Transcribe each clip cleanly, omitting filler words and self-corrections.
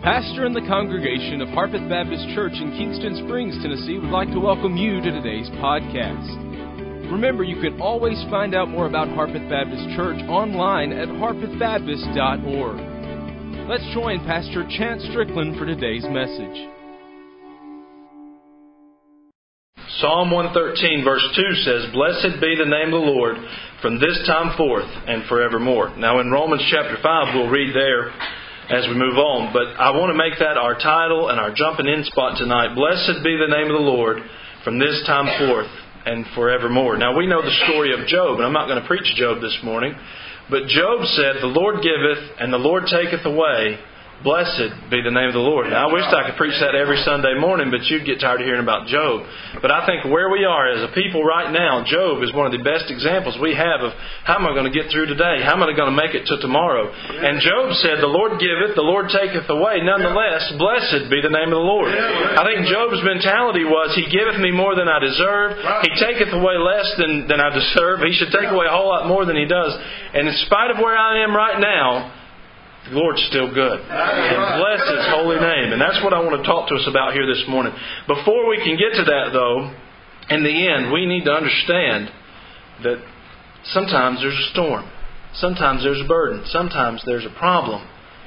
Pastor and the congregation of Harpeth Baptist Church in Kingston Springs, Tennessee would like to welcome you to today's podcast. Remember, you can always find out more about Harpeth Baptist Church online at harpethbaptist.org. Let's join Pastor Chance Strickland for today's message. Psalm 113 verse 2 says, "Blessed be the name of the Lord from this time forth and forevermore." Now in Romans chapter 5, we'll read there as we move on. But I want to make that our title and our jumping in spot tonight. Blessed be the name of the Lord from this time forth and forevermore. Now we know the story of Job, and I'm not going to preach Job this morning. But Job said, "The Lord giveth and the Lord taketh away. Blessed be the name of the Lord." Now, I wish I could preach that every Sunday morning, but you'd get tired of hearing about Job. But I think where we are as a people right now, Job is one of the best examples we have of how am I going to get through today? How am I going to make it to tomorrow? And Job said, "The Lord giveth, the Lord taketh away. Nonetheless, blessed be the name of the Lord." I think Job's mentality was, He giveth me more than I deserve. He taketh away less than I deserve. He should take away a whole lot more than He does. And in spite of where I am right now, the Lord's still good. And bless His holy name. And that's what I want to talk to us about here this morning. Before we can get to that, though, in the end, we need to understand that sometimes there's a storm. Sometimes there's a burden. Sometimes there's a problem.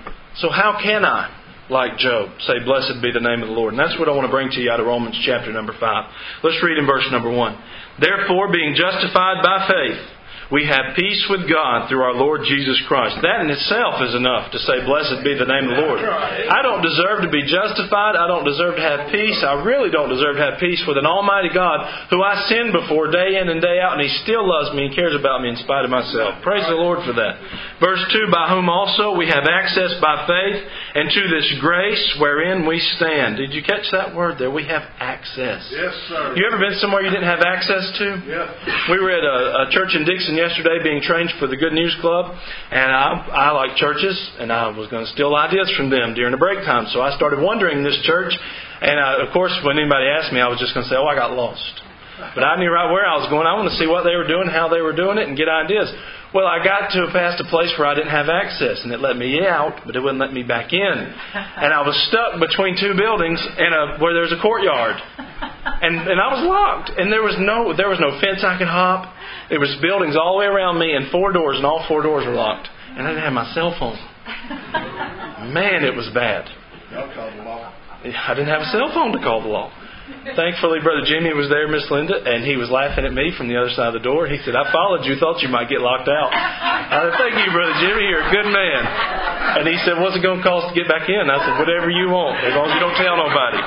So how can I, like Job, say, "Blessed be the name of the Lord"? And that's what I want to bring to you out of Romans chapter number 5. Let's read in verse number 1. "Therefore, being justified by faith, we have peace with God through our Lord Jesus Christ." That in itself is enough to say, "Blessed be the name of the Lord." I don't deserve to be justified. I don't deserve to have peace. I really don't deserve to have peace with an almighty God who I sin before day in and day out, and He still loves me and cares about me in spite of myself. Praise the Lord for that. Verse 2, "By whom also we have access by faith into this grace wherein we stand." Did you catch that word there? We have access. Yes, sir. You ever been somewhere you didn't have access to? Yeah. We were at a church in Dixon yesterday being trained for the Good News Club, and I like churches, and I was going to steal ideas from them during the break time. So I started wandering this church, and of course when anybody asked me, I was just going to say, "Oh, I got lost." But I knew right where I was going. I want to see what they were doing, how they were doing it, and get ideas. Well, I got to past a place where I didn't have access, and it let me out, but it wouldn't let me back in. And I was stuck between two buildings where there's a courtyard. And I was locked, and there was no fence I could hop. There was buildings all the way around me and 4 doors, and all 4 doors were locked. And I didn't have my cell phone. Man, it was bad. Y'all called the law. I didn't have a cell phone to call the law. Thankfully, Brother Jimmy was there, Miss Linda, and he was laughing at me from the other side of the door. He said, "I followed you, thought you might get locked out." I said, "Thank you, Brother Jimmy, you're a good man." And he said, "What's it going to cost to get back in?" I said, "Whatever you want, as long as you don't tell nobody."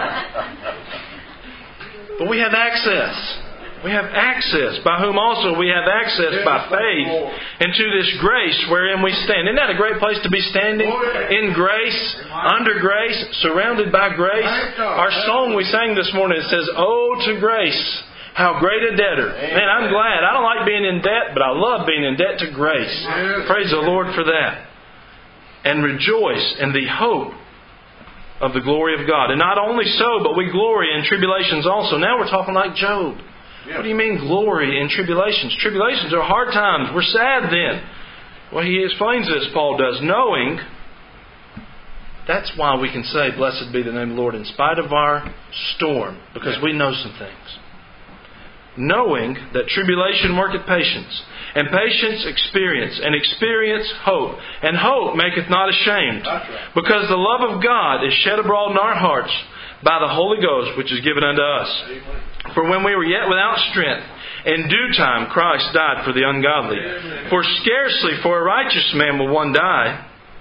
But we have access. We have access, by whom also we have access by faith into this grace wherein we stand. Isn't that a great place to be standing? In grace, under grace, surrounded by grace. Our song we sang this morning, it says, "Oh, to grace, how great a debtor." Man, I'm glad. I don't like being in debt, but I love being in debt to grace. Praise the Lord for that. "And rejoice in the hope of the glory of God." And not only so, but we glory in tribulations also. Now we're talking like Job. What do you mean glory in tribulations? Tribulations are hard times. We're sad then. Well, he explains this, Paul does, knowing. That's why we can say, "Blessed be the name of the Lord," in spite of our storm, because we know some things. Knowing that tribulation worketh patience, and patience experience, and experience hope. And hope maketh not ashamed, because the love of God is shed abroad in our hearts by the Holy Ghost, which is given unto us. For when we were yet without strength, in due time Christ died for the ungodly. For scarcely for a righteous man will one die.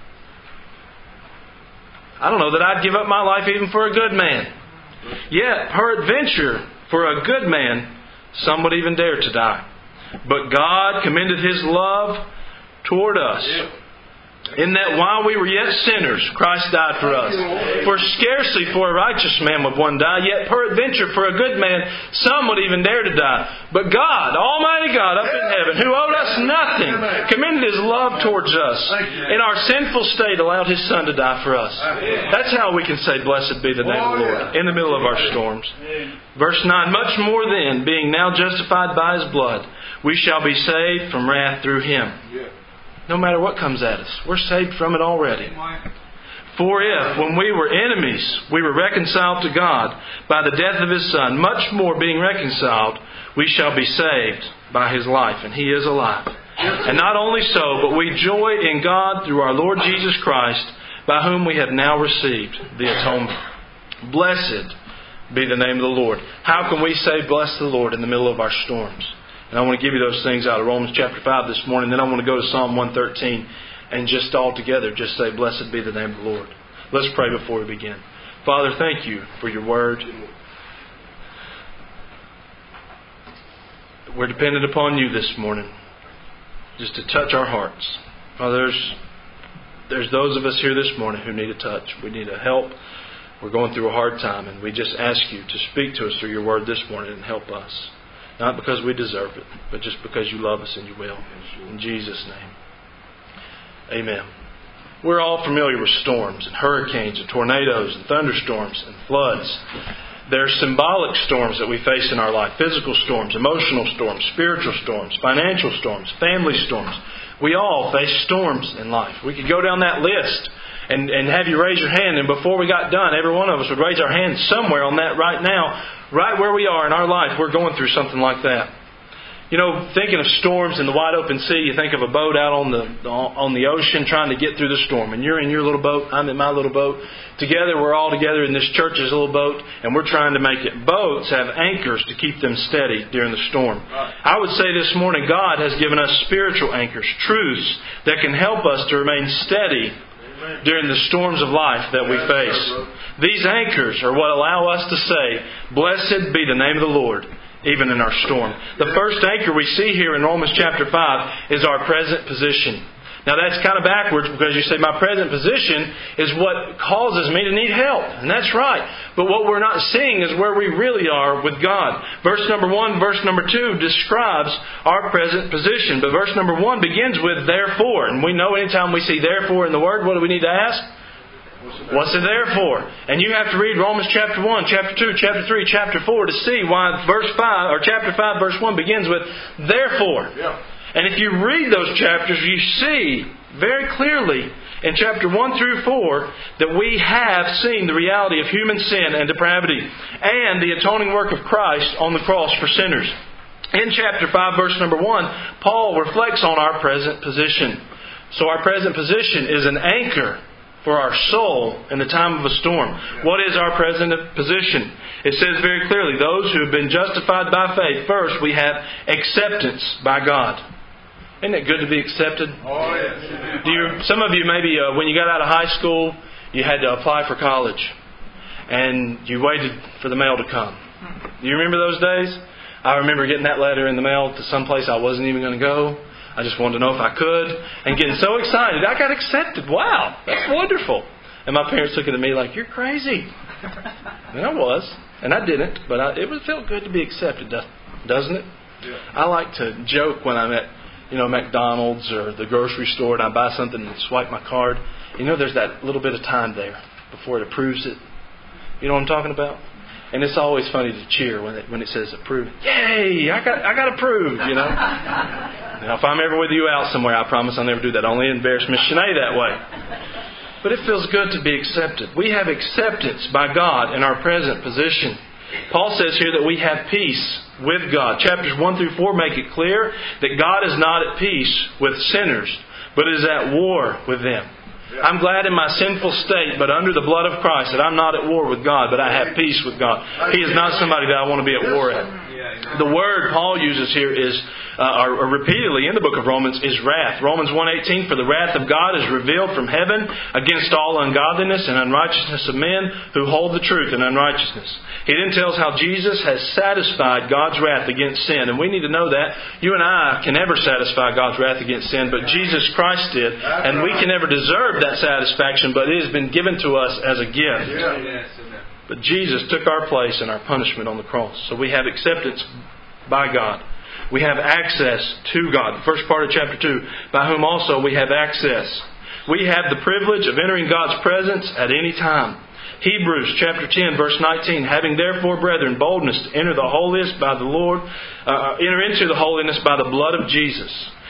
I don't know that I'd give up my life even for a good man. Yet, peradventure, for a good man, some would even dare to die. But God commended His love toward us, in that while we were yet sinners, Christ died for us. For scarcely for a righteous man would one die, yet peradventure for a good man some would even dare to die. But God, Almighty God up in heaven, who owed us nothing, commended His love towards us. In our sinful state allowed His Son to die for us. That's how we can say, "Blessed be the name of the Lord," in the middle of our storms. Verse 9, "Much more then, being now justified by His blood, we shall be saved from wrath through Him." No matter what comes at us, we're saved from it already. For if, when we were enemies, we were reconciled to God by the death of His Son, much more being reconciled, we shall be saved by His life. And He is alive. And not only so, but we joy in God through our Lord Jesus Christ, by whom we have now received the atonement. Blessed be the name of the Lord. How can we say, bless the Lord, in the middle of our storms? And I want to give you those things out of Romans chapter 5 this morning. Then I want to go to Psalm 113 and just all together just say, blessed be the name of the Lord. Let's pray before we begin. Father, thank You for Your word. We're dependent upon You this morning just to touch our hearts. Father, there's those of us here this morning who need a touch. We need a help. We're going through a hard time, and we just ask You to speak to us through Your word this morning and help us. Not because we deserve it, but just because You love us and You will. In Jesus' name. Amen. We're all familiar with storms and hurricanes and tornadoes and thunderstorms and floods. There are symbolic storms that we face in our life. Physical storms, emotional storms, spiritual storms, financial storms, family storms. We all face storms in life. We could go down that list and have you raise your hand. And before we got done, every one of us would raise our hand somewhere on that right now. Right where we are in our life, we're going through something like that. You know, thinking of storms in the wide open sea, you think of a boat out on the ocean trying to get through the storm. And you're in your little boat, I'm in my little boat. Together, we're all together in this church's little boat, and we're trying to make it. Boats have anchors to keep them steady during the storm. I would say this morning, God has given us spiritual anchors, truths that can help us to remain steady during the storms of life that we face. These anchors are what allow us to say, blessed be the name of the Lord, even in our storm. The first anchor we see here in Romans chapter 5 is our present position. Now that's kind of backwards because you say my present position is what causes me to need help. And that's right. But what we're not seeing is where we really are with God. Verse number 1, verse number 2 describes our present position. But verse number 1 begins with therefore. And we know anytime we see therefore in the Word, what do we need to ask? What's it there for? And you have to read Romans chapter 1, chapter 2, chapter 3, chapter 4 to see why verse 5 or chapter 5 verse 1 begins with therefore. Yeah. And if you read those chapters, you see very clearly in chapter 1 through 4 that we have seen the reality of human sin and depravity and the atoning work of Christ on the cross for sinners. In chapter 5 verse number 1, Paul reflects on our present position. So our present position is an anchor for our soul in the time of a storm. What is our present position? It says very clearly, those who have been justified by faith, first we have acceptance by God. Isn't it good to be accepted? Oh, yes. Some of you maybe when you got out of high school, you had to apply for college. And you waited for the mail to come. Do you remember those days? I remember getting that letter in the mail to some place I wasn't even going to go. I just wanted to know if I could. And getting so excited. I got accepted. Wow, that's wonderful. And my parents looking at me like, you're crazy. And I was. And I didn't. But it felt good to be accepted, doesn't it? Yeah. I like to joke when I'm at McDonald's or the grocery store and I buy something and swipe my card. There's that little bit of time there before it approves it. You know what I'm talking about? And it's always funny to cheer when it says approved. Yay! I got approved, Now, if I'm ever with you out somewhere, I promise I'll never do that. I only embarrass Miss Shanae that way. But it feels good to be accepted. We have acceptance by God in our present position. Paul says here that we have peace with God. Chapters 1 through 4 make it clear that God is not at peace with sinners, but is at war with them. I'm glad in my sinful state, but under the blood of Christ, that I'm not at war with God, but I have peace with God. He is not somebody that I want to be at war at. The word Paul uses here is, repeatedly in the book of Romans, is wrath. Romans 1:18, for the wrath of God is revealed from heaven against all ungodliness and unrighteousness of men who hold the truth in unrighteousness. He then tells how Jesus has satisfied God's wrath against sin. And we need to know that. You and I can never satisfy God's wrath against sin, but Jesus Christ did. And we can never deserve that satisfaction, but it has been given to us as a gift. But Jesus took our place and our punishment on the cross. So we have acceptance by God. We have access to God. The first part of chapter 2, by whom also we have access. We have the privilege of entering God's presence at any time. Hebrews chapter 10 verse 19, having therefore, brethren, boldness to enter the holiest by the Lord, enter into the holiness by the blood of Jesus,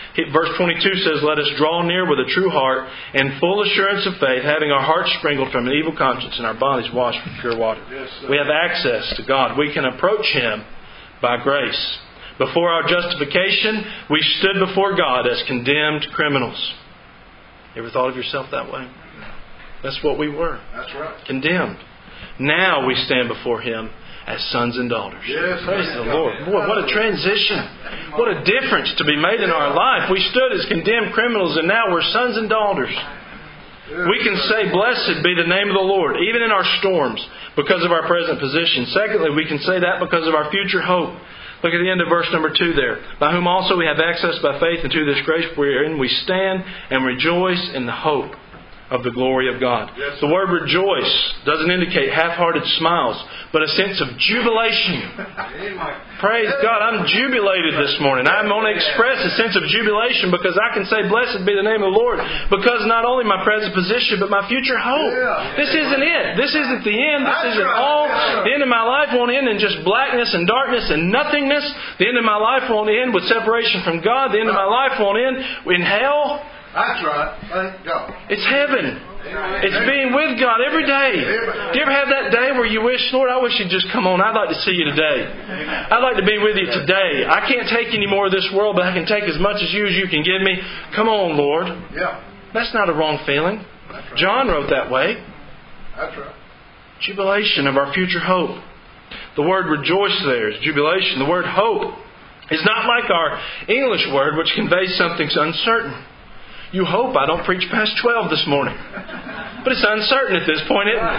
Verse 22 says, let us draw near with a true heart and full assurance of faith, having our hearts sprinkled from an evil conscience and our bodies washed with pure water. We have access to God. We can approach Him by grace. Before our justification, we stood before God as condemned criminals. You ever thought of yourself that way? That's what we were. That's right. Condemned. Now we stand before Him as sons and daughters. Yes, praise the Lord. Boy, what a transition. What a difference to be made in our life. We stood as condemned criminals and now we're sons and daughters. We can say, blessed be the name of the Lord, even in our storms, because of our present position. Secondly, we can say that because of our future hope. Look at the end of verse number 2 there. By whom also we have access by faith into this grace wherein we stand and rejoice in the hope of the glory of God. Yes. The word rejoice doesn't indicate half-hearted smiles, but a sense of jubilation. Praise God, I'm jubilated this morning. I'm going to express a sense of jubilation because I can say, blessed be the name of the Lord, because not only my present position, but my future hope. This isn't it. This isn't the end. This isn't all. The end of my life won't end in just blackness and darkness and nothingness. The end of my life won't end with separation from God. The end of my life won't end in hell. That's right. Thank God. It's heaven. It's being with God every day. Do you ever have that day where you wish, Lord, I wish you'd just come on. I'd like to see you today. I'd like to be with you today. I can't take any more of this world, but I can take as much as you can give me. Come on, Lord. Yeah. That's not a wrong feeling. John wrote that way. That's right. Jubilation of our future hope. The word rejoice there is jubilation. The word hope is not like our English word, which conveys something uncertain. You hope I don't preach past 12 this morning. But it's uncertain at this point, isn't it?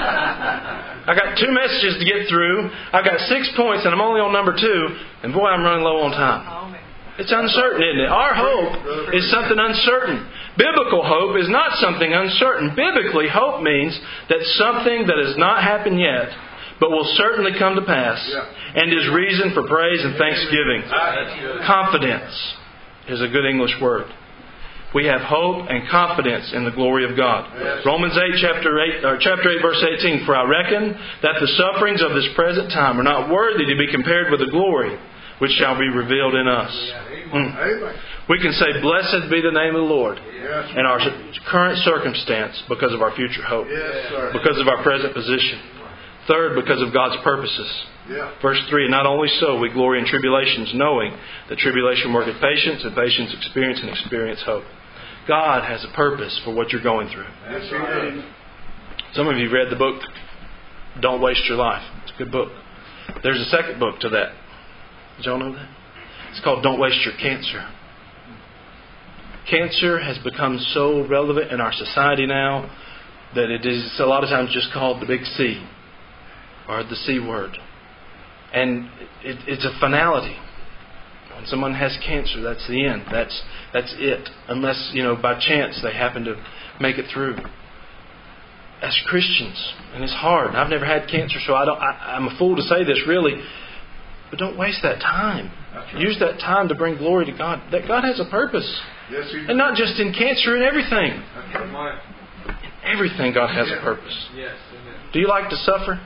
I got 2 messages to get through. I got 6 points and I'm only on number 2. And boy, I'm running low on time. It's uncertain, isn't it? Our hope is something uncertain. Biblical hope is not something uncertain. Biblically, hope means that something that has not happened yet, but will certainly come to pass, and is reason for praise and thanksgiving. Confidence is a good English word. We have hope and confidence in the glory of God. Romans 8, chapter 8, verse 18. For I reckon that the sufferings of this present time are not worthy to be compared with the glory which shall be revealed in us. We can say, blessed be the name of the Lord in our current circumstance because of our future hope, because of our present position. Third, because of God's purposes. Verse 3, not only so, we glory in tribulations, knowing that tribulation worketh patience, and patience experience, and experience hope. God has a purpose for what you're going through. Some of you read the book, Don't Waste Your Life. It's a good book. There's a second book to that. Did y'all know that? It's called Don't Waste Your Cancer. Cancer has become so relevant in our society now that it is a lot of times just called the big C, or the C word. And it's a finality. When someone has cancer, that's the end. That's it. Unless, by chance they happen to make it through. As Christians, and it's hard. I've never had cancer, so I'm a fool to say this, really. But don't waste that time. Right. Use that time to bring glory to God. That God has a purpose. Yes, He does. And not just in cancer, in everything. Right. In everything, God has a purpose. Yes. Do you like to suffer?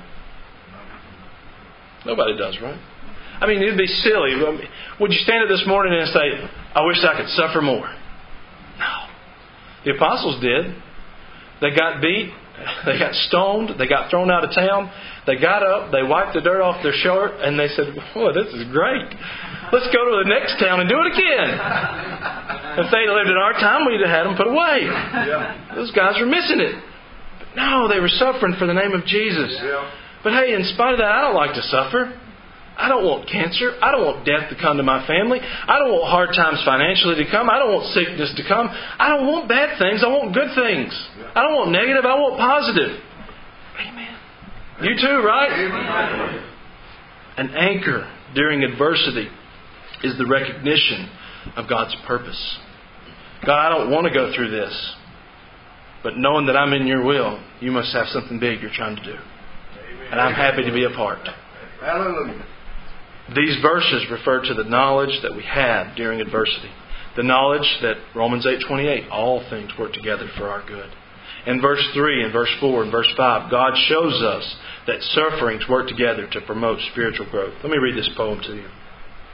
Nobody does, right? I mean, it'd be silly. Would you stand up this morning and say, I wish I could suffer more? No. The apostles did. They got beat. They got stoned. They got thrown out of town. They got up. They wiped the dirt off their shirt. And they said, boy, this is great. Let's go to the next town and do it again. If they'd lived in our time, we'd have had them put away. Yeah. Those guys were missing it. But no, they were suffering for the name of Jesus. Yeah. But hey, in spite of that, I don't like to suffer. I don't want cancer. I don't want death to come to my family. I don't want hard times financially to come. I don't want sickness to come. I don't want bad things. I want good things. I don't want negative. I want positive. Amen. You too, right? Amen. An anchor during adversity is the recognition of God's purpose. God, I don't want to go through this. But knowing that I'm in your will, you must have something big you're trying to do. And I'm happy to be a part. Hallelujah. These verses refer to the knowledge that we have during adversity. The knowledge that Romans 8:28, all things work together for our good. In verse 3 and verse 4 and verse 5, God shows us that sufferings work together to promote spiritual growth. Let me read this poem to you.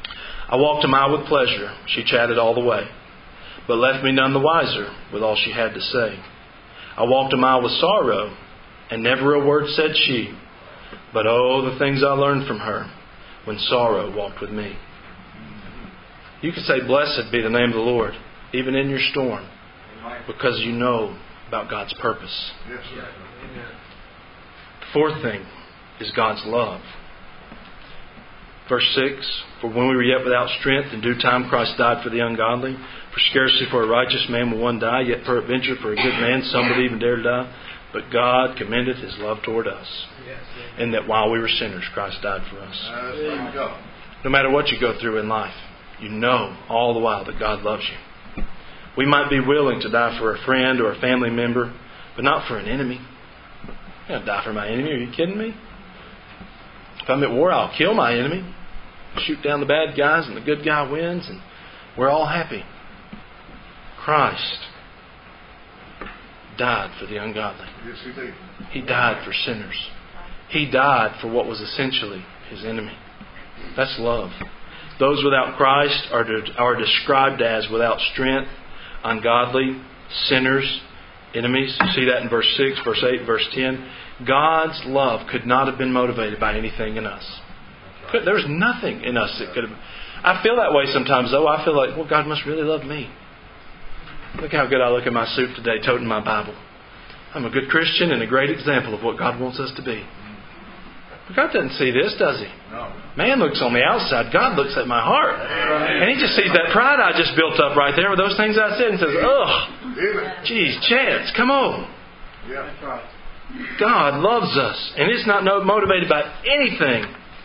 I walked a mile with pleasure. She chatted all the way, but left me none the wiser with all she had to say. I walked a mile with sorrow, and never a word said she. But oh, the things I learned from her when sorrow walked with me. You can say, blessed be the name of the Lord, even in your storm, because you know about God's purpose. Yes, sir. The fourth thing is God's love. Verse 6, for when we were yet without strength, in due time Christ died for the ungodly. For scarcely for a righteous man will one die, yet peradventure for a good man some would even dare to die. But God commendeth His love toward us, in that while we were sinners, Christ died for us. There you go. No matter what you go through in life, you know all the while that God loves you. We might be willing to die for a friend or a family member, but not for an enemy. I'm not going to die for my enemy. Are you kidding me? If I'm at war, I'll kill my enemy. Shoot down the bad guys and the good guy wins, and we're all happy. Christ died for the ungodly. Yes, He did. He died for sinners. He died for what was essentially His enemy. That's love. Those without Christ are described as without strength, ungodly, sinners, enemies. You see that in verse 6, verse 8, verse 10. God's love could not have been motivated by anything in us. There's nothing in us that could have. I feel that way sometimes, though. I feel like, well, God must really love me. Look how good I look in my suit today, toting my Bible. I'm a good Christian and a great example of what God wants us to be. But God doesn't see this, does He? No. Man looks on the outside. God looks at my heart. And He just sees that pride I just built up right there with those things I said and says, ugh, geez, Chance, come on. Yeah. That's right. God loves us. And it's not motivated by anything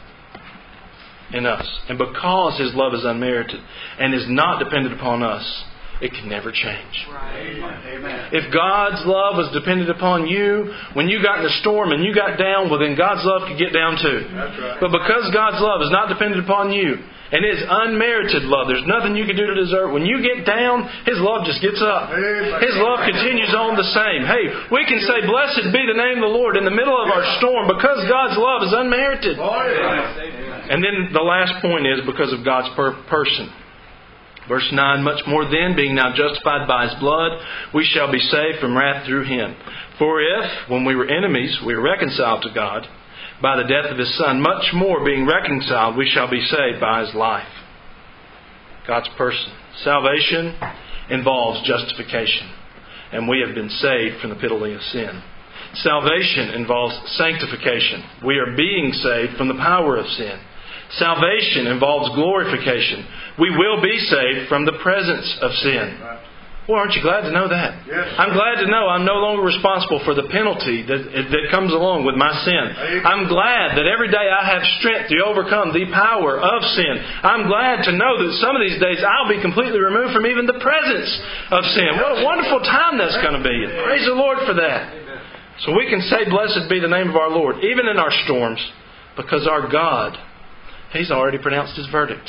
in us. And because His love is unmerited and is not dependent upon us, it can never change. Amen. If God's love was dependent upon you, when you got in a storm and you got down, well then God's love could get down too. That's right. But because God's love is not dependent upon you, and His unmerited love, there's nothing you can do to deserve. When you get down, His love just gets up. His love continues on the same. Hey, we can say, blessed be the name of the Lord in the middle of our storm because God's love is unmerited. Oh, yeah. And then the last point is because of God's person. Verse 9, much more then, being now justified by His blood, we shall be saved from wrath through Him. For if, when we were enemies, we were reconciled to God by the death of His Son, much more being reconciled, we shall be saved by His life. God's person. Salvation involves justification, and we have been saved from the penalty of sin. Salvation involves sanctification. We are being saved from the power of sin. Salvation involves glorification. We will be saved from the presence of sin. Well, aren't you glad to know that? Yes. I'm glad to know I'm no longer responsible for the penalty that comes along with my sin. I'm glad that every day I have strength to overcome the power of sin. I'm glad to know that some of these days I'll be completely removed from even the presence of sin. What a wonderful time that's going to be. Praise the Lord for that. So we can say, blessed be the name of our Lord, even in our storms, because our God, He's already pronounced His verdict.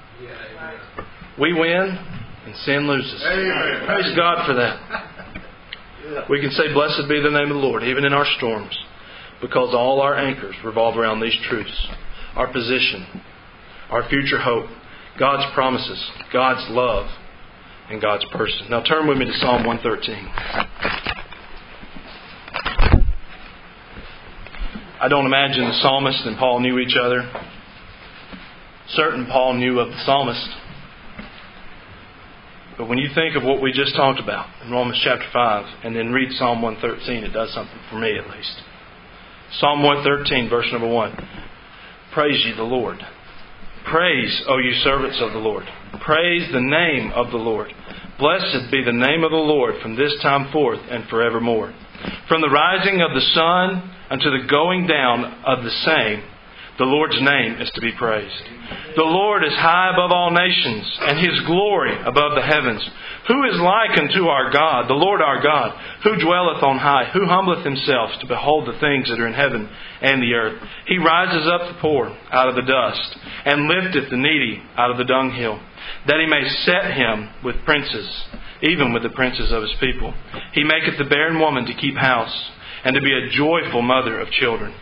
We win and sin loses. Amen. Praise God for that. We can say, blessed be the name of the Lord, even in our storms, because all our anchors revolve around these truths. Our position, our future hope, God's promises, God's love, and God's person. Now turn with me to Psalm 113. I don't imagine the psalmist and Paul knew each other. Certain Paul knew of the psalmist. But when you think of what we just talked about in Romans chapter 5 and then read Psalm 113, it does something for me at least. Psalm 113, verse number 1. Praise ye the Lord. Praise, O you servants of the Lord. Praise the name of the Lord. Blessed be the name of the Lord from this time forth and forevermore. From the rising of the sun unto the going down of the same, the Lord's name is to be praised. The Lord is high above all nations, and His glory above the heavens. Who is like unto our God, the Lord our God, who dwelleth on high, who humbleth Himself to behold the things that are in heaven and the earth? He rises up the poor out of the dust, and lifteth the needy out of the dunghill, that He may set him with princes, even with the princes of His people. He maketh the barren woman to keep house, and to be a joyful mother of children.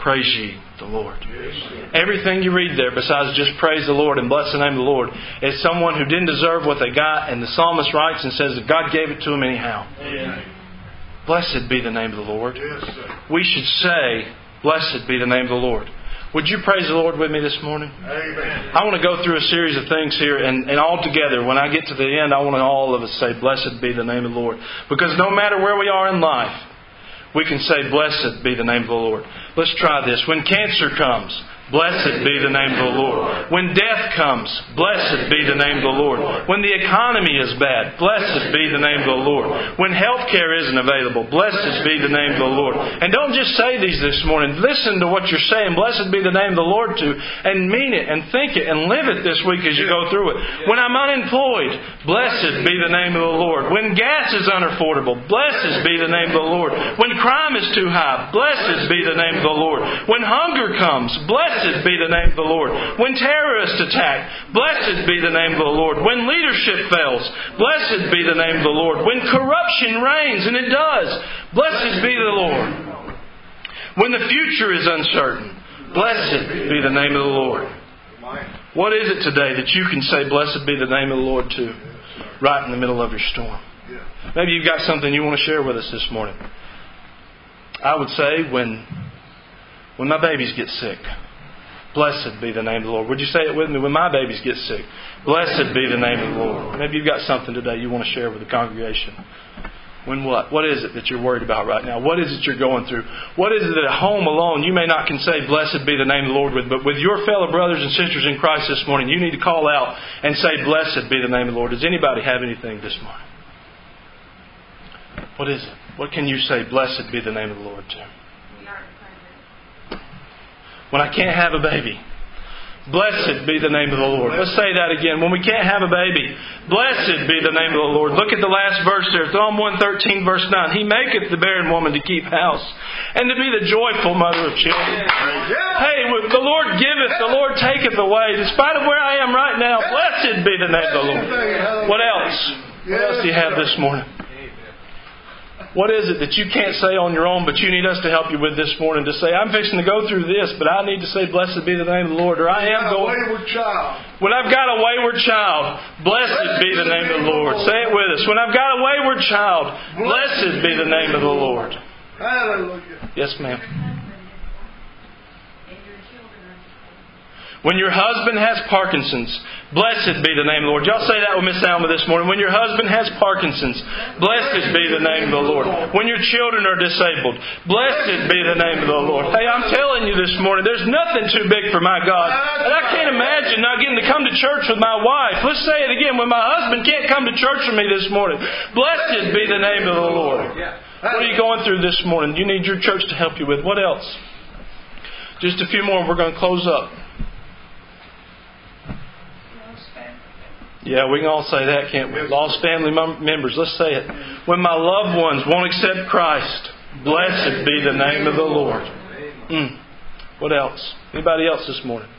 praise ye the Lord. Everything you read there besides just praise the Lord and bless the name of the Lord is someone who didn't deserve what they got, and the psalmist writes and says that God gave it to them anyhow. Blessed be the name of the Lord. We should say, blessed be the name of the Lord. Would you praise the Lord with me this morning? Amen. I want to go through a series of things here, and all together, when I get to the end, I want all of us say, blessed be the name of the Lord. Because no matter where we are in life, we can say, blessed be the name of the Lord. Let's try this. When cancer comes, blessed be the name of the Lord. When death comes, blessed be the name of the Lord. When the economy is bad, blessed be the name of the Lord. When health care isn't available, blessed be the name of the Lord. And don't just say these this morning. Listen to what you're saying, blessed be the name of the Lord to, and mean it and think it and live it this week as you go through it. When I'm unemployed, blessed be the name of the Lord. When gas is unaffordable, blessed be the name of the Lord. When crime is too high, blessed be the name of the Lord. When hunger comes, blessed be the name of the Lord. When terrorists attack, blessed be the name of the Lord. When leadership fails, blessed be the name of the Lord. When corruption reigns, and it does, blessed be the Lord. When the future is uncertain, blessed be the name of the Lord. What is it today that you can say, blessed be the name of the Lord to, right in the middle of your storm? Maybe you've got something you want to share with us this morning. I would say when my babies get sick, blessed be the name of the Lord. Would you say it with me? When my babies get sick, blessed be the name of the Lord. Maybe you've got something today you want to share with the congregation. When what? What is it that you're worried about right now? What is it you're going through? What is it that at home alone you may not can say, blessed be the name of the Lord with, but with your fellow brothers and sisters in Christ this morning, you need to call out and say, blessed be the name of the Lord. Does anybody have anything this morning? What is it? What can you say, blessed be the name of the Lord to? When I can't have a baby, blessed be the name of the Lord. Let's say that again. When we can't have a baby, blessed be the name of the Lord. Look at the last verse there. Psalm 113 verse 9. He maketh the barren woman to keep house, and to be the joyful mother of children. Hey, the Lord giveth, the Lord taketh away. In spite of where I am right now, blessed be the name of the Lord. What else? What else do you have this morning? What is it that you can't say on your own, but you need us to help you with this morning? To say, I'm fixing to go through this, but I need to say, blessed be the name of the Lord. Or I am going. Wayward child. When I've got a wayward child, blessed be the name of the Lord. Say it with us. When I've got a wayward child, blessed be the name of the Lord. Hallelujah. Yes, ma'am. When your husband has Parkinson's, blessed be the name of the Lord. Y'all say that with Miss Alma this morning. When your husband has Parkinson's, blessed be the name of the Lord. When your children are disabled, blessed be the name of the Lord. Hey, I'm telling you this morning, there's nothing too big for my God. And I can't imagine not getting to come to church with my wife. Let's say it again. When my husband can't come to church with me this morning, blessed be the name of the Lord. What are you going through this morning? You need your church to help you with. What else? Just a few more and we're going to close up. Yeah, we can all say that, can't we? Lost family members, let's say it. When my loved ones won't accept Christ, blessed be the name of the Lord. What else? Anybody else this morning?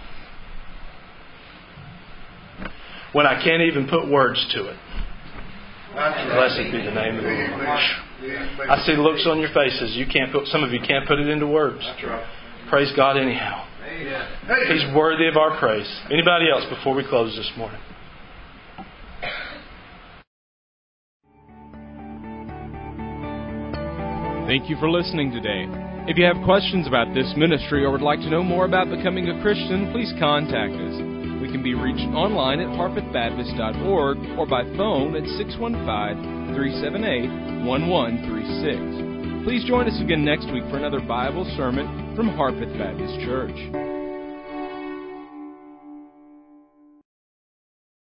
When I can't even put words to it, blessed be the name of the Lord. I see looks on your faces. Some of you can't put it into words. Praise God anyhow. He's worthy of our praise. Anybody else before we close this morning? Thank you for listening today. If you have questions about this ministry or would like to know more about becoming a Christian, please contact us. We can be reached online at harpethbaptist.org or by phone at 615-378-1136. Please join us again next week for another Bible sermon from Harpeth Baptist Church.